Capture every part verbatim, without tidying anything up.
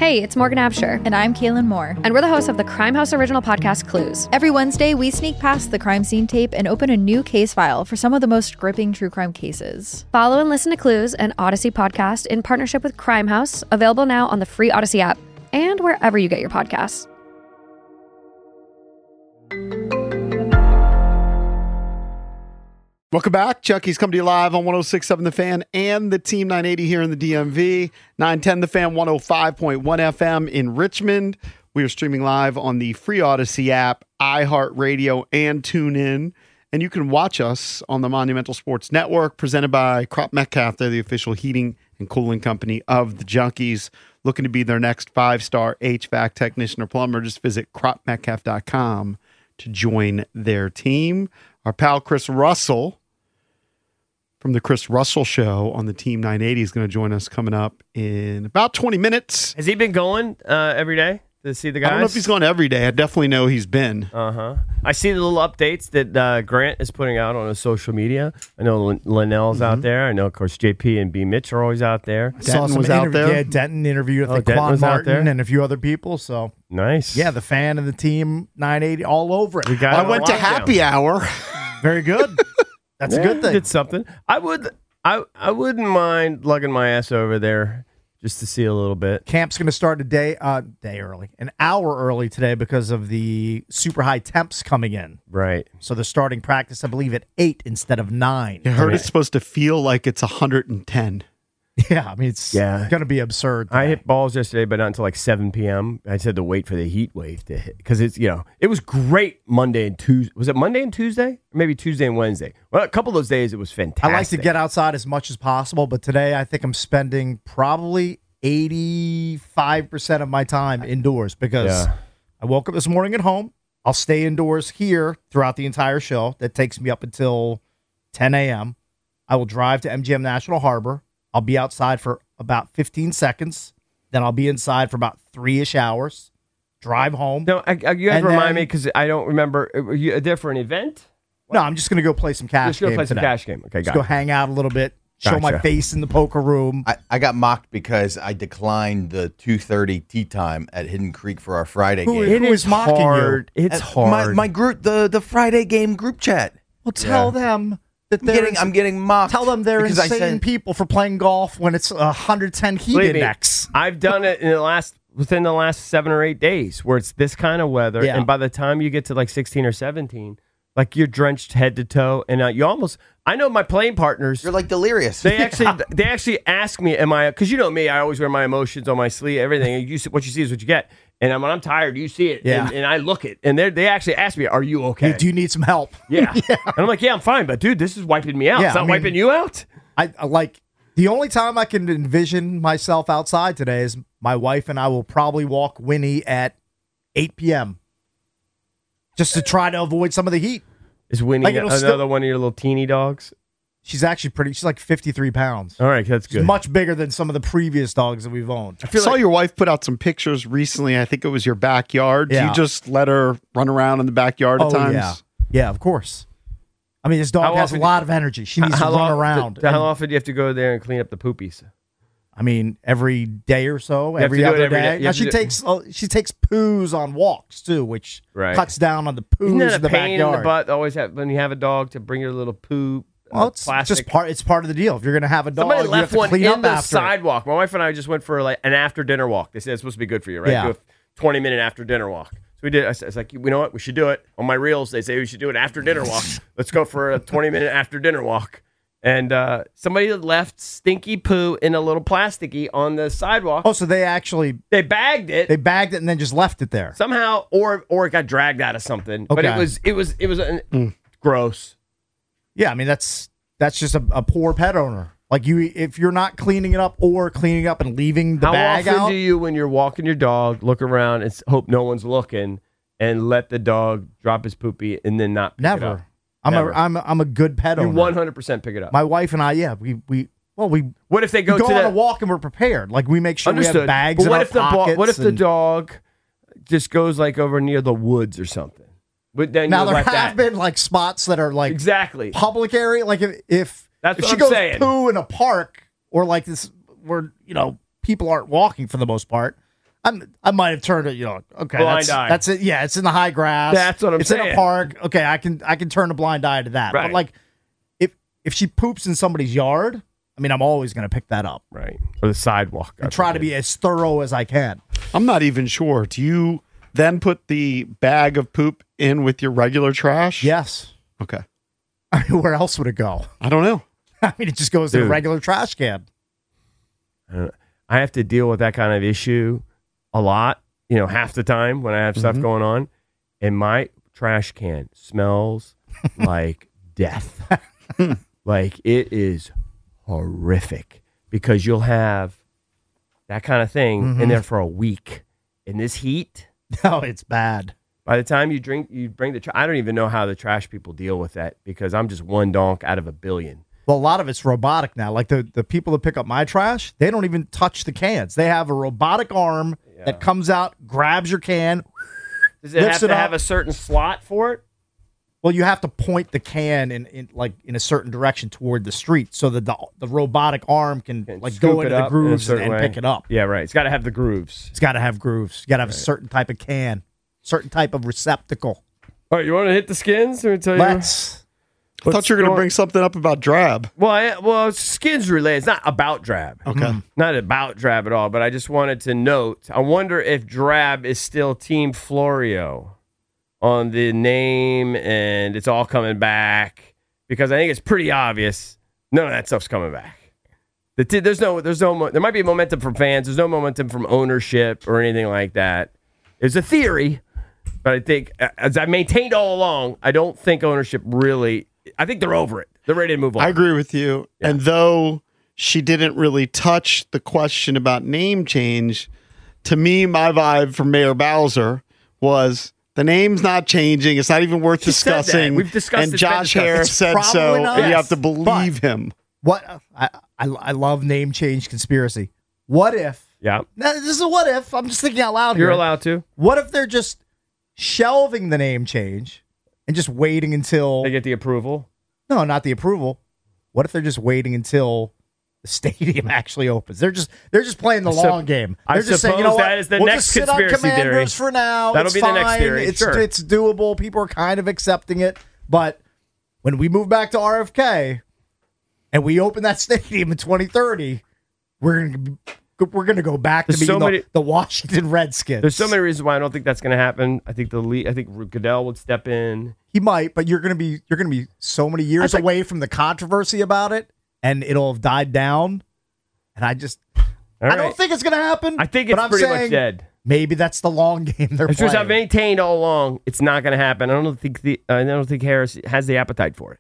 Hey, it's Morgan Absher. And I'm Kaylin Moore. And we're the hosts of the Crime House original podcast, Clues. Every Wednesday, we sneak past the crime scene tape and open a new case file for some of the most gripping true crime cases. Follow and listen to Clues, an Odyssey podcast in partnership with Crime House, available now on the free Odyssey app and wherever you get your podcasts. Welcome back. Chucky's coming to you live on one oh six point seven The Fan and the Team nine eighty here in the D M V. nine ten The Fan, one oh five point one F M in Richmond. We are streaming live on the free Odyssey app, iHeartRadio, and TuneIn. And you can watch us on the Monumental Sports Network, presented by Crop Metcalf. They're the official heating and cooling company of the Junkies. Looking to be their next five-star H V A C technician or plumber, just visit crop metcalf dot com to join their team. Our pal Chris Russell from the Chris Russell Show on the Team nine eighty is going to join us coming up in about twenty minutes. Has he been going uh, every day to see the guys? I don't know if he's going every day. I definitely know he's been. Uh-huh. I see the little updates that uh, Grant is putting out on his social media. I know Lin- Linnell's mm-hmm. out there. I know, of course, J P and B. Mitch are always out there. Denton saw some was out there. Yeah, Denton interviewed Oh, with Denton Quan was out there. Martin and a few other people. So Nice. yeah, the fan and the Team nine eighty all over it. We got I it on went to lockdown. happy hour. Very good. That's Yeah, a good thing. Did something. I would. I I wouldn't mind lugging my ass over there just to see a little bit. Camp's going to start a day, uh, day early, an hour early today because of the super high temps coming in. Right. So they're starting practice, I believe, at eight instead of nine. I heard it's supposed to feel like it's one hundred ten. Yeah, I mean, it's Yeah. going to be absurd I today. hit balls yesterday, but not until like seven p.m. I said to wait for the heat wave to hit because it's, you know, it was great Monday and Tuesday. Was it Monday and Tuesday? Or maybe Tuesday and Wednesday. Well, a couple of those days it was fantastic. I like to get outside as much as possible, but today I think I'm spending probably eighty-five percent of my time indoors because Yeah. I woke up this morning at home. I'll stay indoors here throughout the entire show. That takes me up until ten a.m. I will drive to M G M National Harbor. I'll be outside for about fifteen seconds. Then I'll be inside for about three-ish hours. Drive home. No, I, I, you have And to remind then- me because I don't remember. Were you there for an event? No, I'm just going to go play some cash Just go game play some today. cash game. Okay, Just got go it. hang out a little bit, show my Gotcha. face in the poker room. I, I got mocked because I declined the two thirty tea time at Hidden Creek for our Friday Who- game. who is mocking you? hard. It's At hard. My, my group, the, the Friday game group chat. Well, tell Yeah. them that I'm they're getting, ins- I'm getting mocked. tell them they're because I insane said, people for playing golf when it's a one hundred ten heat Believe me, index. I've done it in the last within the last seven or eight days where it's this kind of weather, Yeah. and by the time you get to like sixteen or seventeen, like you're drenched head to toe, and uh, you almost. I know my playing partners. You're like delirious. They actually, they actually ask me, "Am I?" Because you know me, I always wear my emotions on my sleeve. Everything you see, what you see is what you get. And when I'm tired, you see it, Yeah. and, and I look it, and they they actually ask me, "Are you okay?" Do you need some help? yeah. and I'm like, "Yeah, I'm fine," but dude, this is wiping me out. Yeah, it's not I mean- wiping you out. I, I like the only time I can envision myself outside today is my wife and I will probably walk Winnie at eight p.m. just to try to avoid some of the heat. Is Winnie Like, it'll another still- one of your little teeny dogs? She's actually pretty. She's like fifty-three pounds. All right, that's She's good. much bigger than some of the previous dogs that we've owned. I saw your wife put out some pictures recently. I think it was your backyard. Do Yeah. you just let her run around in the backyard at Oh, times? yeah. Yeah, of course. I mean, this dog How has a often- lot of energy. She needs to run long- around. How And, often do you have to go there and clean up the poopies? I mean, every day or so, have every to do it other every day. day. You Now have to she do- takes uh, she takes poos on walks too, which Right. cuts down on the poos Isn't that a in the pain backyard. in the butt? Always have when you have a dog to bring your little poo. Well, uh, it's plastic. just part. It's part of the deal. If you're going to have a dog, Somebody you left have to one clean in up the after it. sidewalk. My wife and I just went for like an after dinner walk. They said it's supposed to be good for you, right? Yeah. Do a twenty minute after dinner walk. So we did. I was I was like, you know what? We should do it. On my reels, they say we should do an after dinner walk. Let's go for a twenty minute after dinner walk. And uh, somebody left stinky poo in a little plasticky on the sidewalk. Oh, so they actually They bagged it. they bagged it and then just left it there. somehow, or or it got dragged out of something. But it Okay. was it was it was an, gross. Yeah, I mean that's that's just a, a poor pet owner. Like you, if you're not cleaning it up or cleaning up and leaving the How bag often out. do you, when you're walking your dog, look around and s- hope no one's looking, and let the dog drop his poopy and then not pick it up? Never. I'm Never. a I'm a, I'm a good pet You owner. one hundred percent pick it up. My wife and I, yeah, we we well we What if they go we go to on the a walk and we're prepared. Like we make sure we understood? have bags But in what our if the bo- pockets. what if the and- dog just goes like over near the woods or something? But then Now you there let have that been like spots that are like exactly. public area. Like if if, That's if what she I'm goes saying. poo in a park or like this where you know people aren't walking for the most part, I'm, I might have turned it, you know, okay, Blind that's, eye. that's it. Yeah, it's in the high grass. That's what I'm it's in saying. a park. Okay, I can I can turn a blind eye to that. Right. But like, if if she poops in somebody's yard, I mean, I'm always going to pick that up Right. Or the sidewalk. and try to be as thorough as I can. I'm not even sure. Do you then put the bag of poop in with your regular trash? Yes. Okay. I mean, where else would it go? I don't know. I mean, it just goes to the Dude. regular trash can. Uh, I have to deal with that kind of issue a lot, you know, half the time when I have stuff going on. And my trash can smells like death. Like it is horrific because you'll have that kind of thing in there for a week. In this heat, No, it's bad. by the time you drink, you bring the. Tra- I don't even know how the trash people deal with that because I'm just one donk out of a billion. Well, a lot of it's robotic now. Like the, the people that pick up my trash, they don't even touch the cans. They have a robotic arm that comes out, grabs your can. Does it Lifts have it to have up. a certain slot for it? Well, you have to point the can in, in like in a certain direction toward the street so that the the robotic arm can And like scoop go it into the up in a grooves and, certain and way. pick it up. Yeah, right. It's got to have the grooves. It's got to have grooves. You got to have a certain type of can, certain type of receptacle. All right, you want to hit the skins? Or tell you? Let's. I thought you were going to bring something up about drab. Well, I, well, it's skins related. It's not about drab. Okay. Not about drab at all. But I just wanted to note. I wonder if drab is still Team Florio on the name, and it's all coming back because I think it's pretty obvious. None of that stuff's coming back. The t- there's no, there's no, mo- there might be momentum from fans. There's no momentum from ownership or anything like that. It's a theory, but I think, as I maintained all along, I don't think ownership really. I think they're over it. They're ready to move on. I agree with you. Yeah. And though she didn't really touch the question about name change, to me, my vibe from Mayor Bowser was the name's not changing. It's not even worth She said that. discussing. We've discussed And it's been Josh discussed. Harris It's said probably so, not. and you have Yes. to believe him. What I, I I love name change conspiracy. What if? Yeah, Now, this is a what if. I'm just thinking out loud you're here. allowed to. What if they're just shelving the name change and just waiting until They get the approval. no, not the approval. What if they're just waiting until the stadium actually opens? They're just they're just playing the I sup- long game. I They're just saying, you know suppose what? that is the we'll next just sit on conspiracy Commanders theory. for now. That'll It's be the next fine. theory, It's sure. it's doable. People are kind of accepting it. But when we move back to R F K and we open that stadium in twenty thirty, we're gonna be, we're gonna go back There's to being so the, many- the Washington Redskins. There's so many reasons why I don't think that's going to happen. I think the lead, I think Goodell would step in. He might, but you're gonna be you're gonna be so many years think- away from the controversy about it, and it'll have died down. And I just All I right. don't think it's gonna happen. I think but it's I'm pretty saying much dead. Maybe that's the long game they're It's just I've playing. maintained all along. It's not going to happen. I don't think the I don't think Harris has the appetite for it.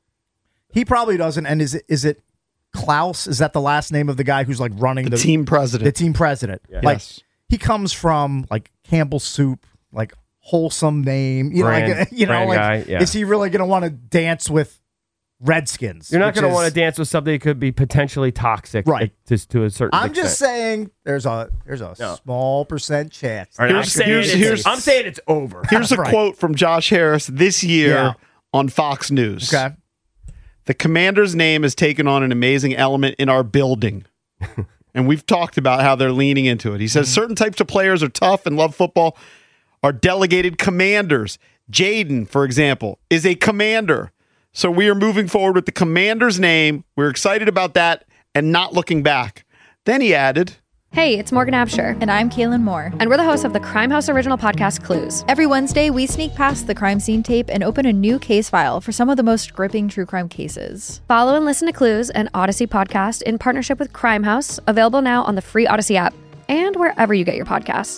He probably doesn't. And is it is it Klaus? Is that the last name of the guy who's like running The, the, team president. the team president? Like Yes. he comes from like Campbell Soup, like wholesome name. You know, Brand- like you know, brand like guy, yeah. is he really going to want to dance with Redskins? You're not which going to is- want to dance with something that could be potentially toxic, Right. To, to a certain. I'm extent. just saying there's a there's a No. small percent chance. All right, I'm Here's- saying here's- it's, here's- I'm saying it's over. Here's a Right. quote from Josh Harris this year Yeah. on Fox News. Okay. The Commander's name has taken on an amazing element in our building. And we've talked about how they're leaning into it. He says certain types of players are tough and love football, are delegated commanders. Jaden, for example, is a commander. So we are moving forward with the Commander's name. We're excited about that and not looking back. Then he added, Hey, it's Morgan Absher, And I'm Kaylin Moore. and we're the hosts of the Crime House original podcast, Clues. Every Wednesday, we sneak past the crime scene tape and open a new case file for some of the most gripping true crime cases. Follow and listen to Clues, an Odyssey podcast in partnership with Crime House, available now on the free Odyssey app and wherever you get your podcasts.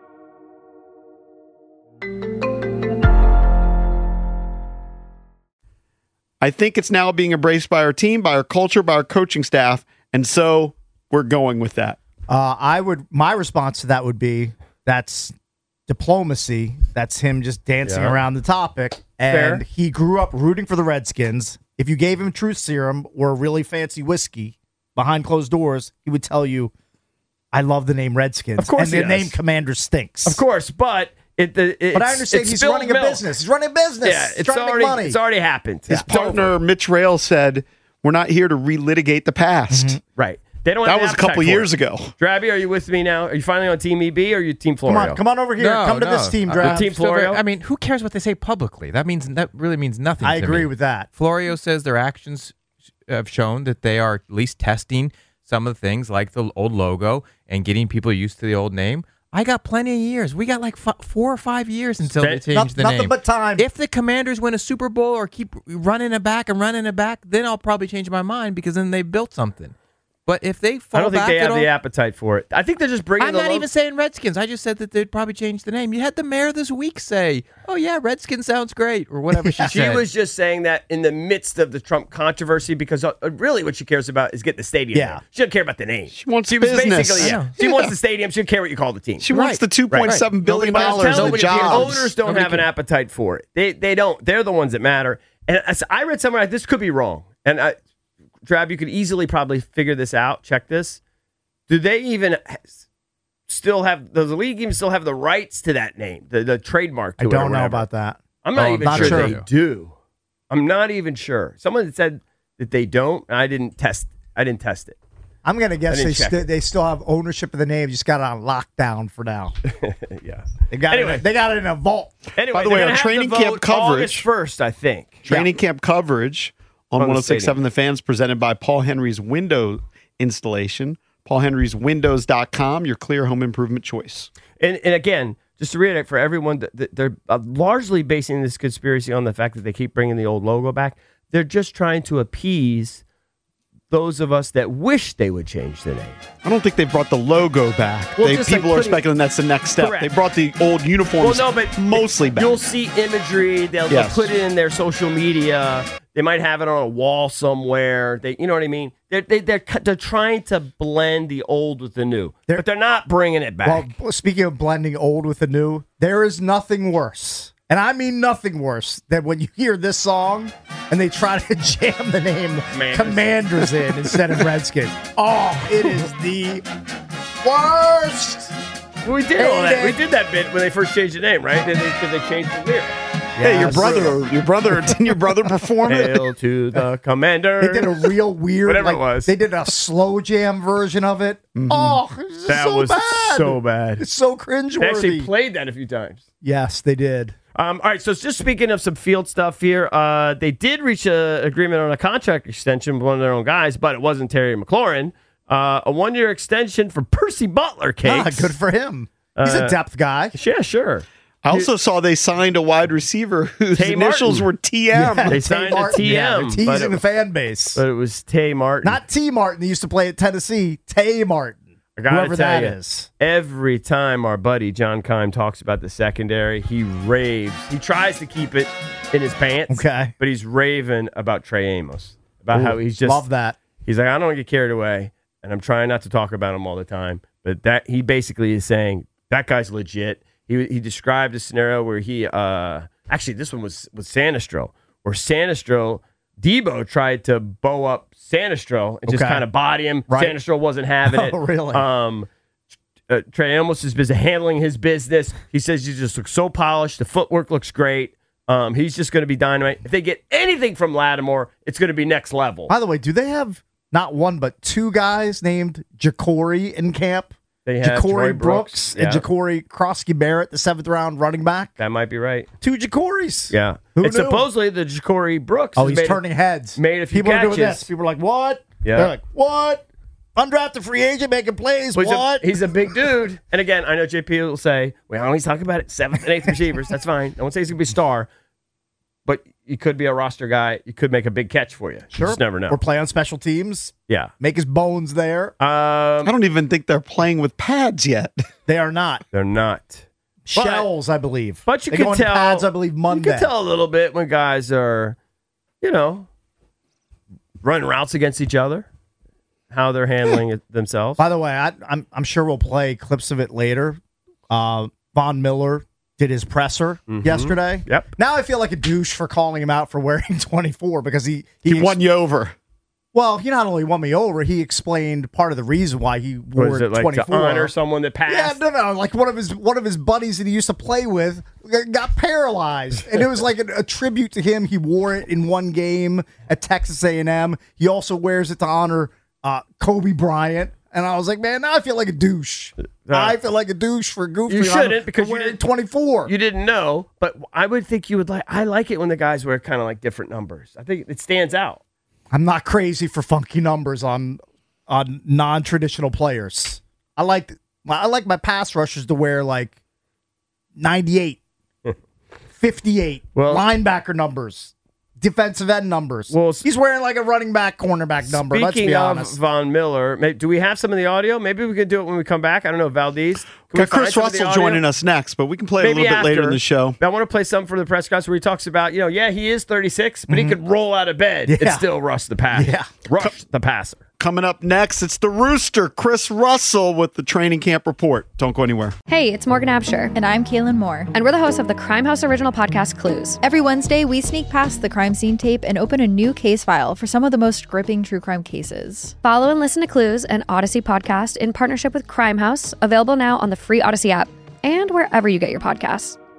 I think it's now being embraced by our team, by our culture, by our coaching staff. And so we're going with that. Uh, I would. My response to that would be that's diplomacy. That's him just dancing Yeah. around the topic. And Fair. he grew up rooting for the Redskins. If you gave him truth serum or a really fancy whiskey behind closed doors, he would tell you, "I love the name Redskins." Of course and he the does. name Commander stinks. Of course, but it. The, it's, But I understand it's he's spilled running a milk. business. He's running a business. Yeah, He's it's trying to already make money. it's already happened. His It's over. partner, Mitch Rail, said, we're not here to relitigate the past. Right. They don't. That have was a appetite couple for years it. ago. Drabby, are you with me now? Are you finally on Team E B or are you Team Come Florio? on, come on over here. No, come to no. this team Uh, draft. Team Still very- Florio? I mean, who cares what they say publicly? That means that really means nothing. I to agree me. with that. Florio says their actions have shown that they are at least testing some of the things like the old logo and getting people used to the old name. I got plenty of years. We got like f- four or five years until they change Not- the nothing name. but time. If the Commanders win a Super Bowl or keep running it back and running it back, then I'll probably change my mind because then they built something. But if they fall I don't think back they at have all, the appetite for it. I think they're just bringing I'm the not lo- even saying Redskins. I just said that they'd probably change the name. You had the mayor this week say, "Oh yeah, Redskins sounds great," or whatever she She said. was just saying that in the midst of the Trump controversy because uh, really what she cares about is getting the stadium. Yeah. there. She doesn't care about the name. She wants She was business. basically I yeah. know. She Yeah. wants the stadium. She doesn't care what you call the team. She wants the two point seven billion But I'm dollars telling in the you, the jobs. owners don't Nobody have an can- appetite for it. They they don't. They're the ones that matter. And I, I read somewhere this could be wrong. And I, Drab, you could easily probably figure this out. Check this. Do they even still have, does the league even still have the rights to that name, the, the trademark to I it or don't know whatever? about that. I'm not Oh, even not sure, sure. they do. I'm not even sure. Someone said that they don't. And I didn't test. I didn't test it. I'm gonna guess didn't they check sti- it. they still have ownership of the name. Just got it on lockdown for now. Yeah. They got Anyway. it. They got it in a vault. Anyway, By the they're way, gonna our have training the camp vote coverage- August first, I think. Training camp coverage on On the one oh six point seven stadium. The Fans presented by Paul Henry's window installation. Paul Henry's windows dot com, your clear home improvement choice. And, and again, just to reiterate for everyone, that that they're uh, largely basing this conspiracy on the fact that they keep bringing the old logo back. They're just trying to appease those of us that wish they would change the name. I don't think they brought the logo back. Well, they, just like people are putting- speculating that's the next step. Correct. They brought the old uniforms Well, no, but mostly back. You'll see imagery. They'll, Yes. they'll put it in their social media. They might have it on a wall somewhere. They, you know what I mean? They're they, they're cu- they're trying to blend the old with the new, They're- but they're not bringing it back. Well, speaking of blending old with the new, there is nothing worse, and I mean nothing worse, than when you hear this song and they try to jam the name Commanders. Commanders in instead of Redskins. Oh, it is the worst. we did all that. Hate We it. did that bit when they first changed the name, right? Because they, they changed the lyric. hey, your Yes. brother, your brother, didn't your brother perform it? Hail to the commander. They did a real weird, Whatever like, it was. They did a slow jam version of it. Oh, it's that so was bad. so bad. It's so They actually cringeworthy. played that a few times. Yes, they did. Um, all right, so just speaking of some field stuff here, uh, they did reach an agreement on a contract extension with one of their own guys, but it wasn't Terry McLaurin. Uh, a one-year extension for Percy Butler, Ah, Cakes. good for him. He's a Uh, depth guy. Yeah, sure. I also saw they signed a wide receiver whose Tay initials Martin. were T M. They Tay signed a Martin. T M, Yeah, they're but teasing it- the fan base. But it was Tay Martin. Not T. Martin. They used to play at Tennessee. Tay Martin. I gotta Whoever tell that you, is. every time our buddy John Keim talks about the secondary, he raves. He tries to keep it in his pants. Okay. But he's raving about Trey Amos. About Ooh, how he's just love that. He's like, I don't get carried away, and I'm trying not to talk about him all the time. But that he basically is saying that guy's legit. He he described a scenario where he uh actually this one was with Sanistro, where Sanistro Debo tried to bow up Sanistro and just Okay. kind of body him. Right. Sanistro wasn't having it. Oh, really? Um, uh, Trey Amos is busy handling his business. He says he just looks so polished. The footwork looks great. Um, he's just going to be dynamite. If they get anything from Lattimore, it's going to be next level. By the way, do they have not one but two guys named Ja'Cory in camp? They have Troy Ja'Cory Brooks, Brooks and yeah. Ja'Cory Krosky Barrett, the seventh round running back. That might be right. Two Ja'Corys. Yeah. Who and knew? supposedly the Ja'Cory Brooks. Oh, has he's made a- turning heads. made a few People are doing catches. this. People are like, what? Yeah. They're like, what? Undrafted free agent making plays. Well, he's, what? a, he's a big dude. And again, I know J P will say, well, always talk about it. Seventh and eighth receivers. That's fine. I won't say he's going to be a star, but you could be a roster guy. You could make a big catch for you. You just never know. Or play on special teams. Yeah. Make his bones there. I Um, don't even think they're playing with pads yet. They are not. they're not. But- Shells, I believe. But you they can go into tell. pads, I believe, Monday. You can tell a little bit when guys are, you know, running routes against each other, how they're handling it themselves. By the way, I, I'm I'm sure we'll play clips of it later. Uh, Von Miller did his presser yesterday. Yep. Now I feel like a douche for calling him out for wearing twenty-four because he he, He won you over. Well, he not only won me over, he explained part of the reason why he wore Was it like twenty-four. to honor someone that Yeah, passed? no, no. Like one of his one of his buddies that he used to play with got paralyzed, and it was like a, a tribute to him. He wore it in one game at Texas A and M. He also wears it to honor uh, Kobe Bryant. And I was like, man, now I feel like a douche. Uh, I feel like a douche for goofy. You shouldn't because for you wearing didn't, twenty-four. You didn't know, but I would think you would like. I like it when the guys wear kind of like different numbers. I think it stands out. I'm not crazy for funky numbers on on non-traditional players. I like I like my pass rushers to wear like ninety-eight, fifty-eight, well, linebacker numbers. Defensive end numbers. Well, he's wearing like a running back, cornerback number. Let's be honest. Speaking of Von Miller, may, do we have some of the audio? Maybe we can do it when we come back. I don't know, Valdez. Got Chris Russell joining us next, but we can play Maybe it a little after. bit later in the show. I want to play something for the press conference where he talks about, you know, yeah, he is thirty-six, but mm-hmm. he could roll out of bed yeah. and still rush the passer. Yeah. Rush the passer. Coming up next, it's the Rooster, Chris Russell, with the training camp report. Don't go anywhere. Hey, it's Morgan Absher. And I'm Kaylin Moore. And we're the hosts of the Crime House original podcast, Clues. Every Wednesday, we sneak past the crime scene tape and open a new case file for some of the most gripping true crime cases. Follow and listen to Clues, an Odyssey podcast in partnership with Crime House, available now on the free Odyssey app and wherever you get your podcasts.